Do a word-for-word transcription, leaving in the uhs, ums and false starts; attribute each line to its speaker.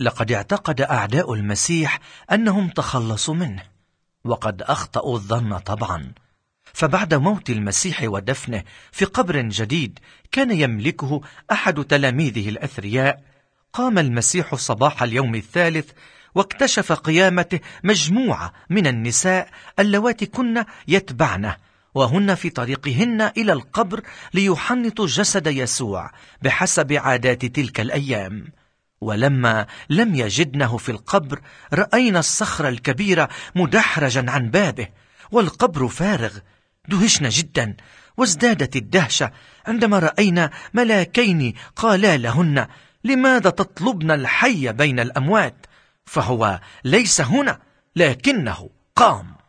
Speaker 1: لقد اعتقد أعداء المسيح أنهم تخلصوا منه، وقد أخطأوا الظن طبعا. فبعد موت المسيح ودفنه في قبر جديد كان يملكه أحد تلاميذه الأثرياء، قام المسيح صباح اليوم الثالث واكتشف قيامته مجموعة من النساء اللواتي كن يتبعنه، وهن في طريقهن إلى القبر ليحنطوا جسد يسوع بحسب عادات تلك الأيام. ولما لم يجدنه في القبر رأينا الصخرة الكبيرة مدحرجا عن بابه والقبر فارغ. دهشنا جدا، وازدادت الدهشة عندما رأينا ملاكين قالا لهن: لماذا تطلبن الحي بين الأموات؟ فهو ليس هنا، لكنه قام.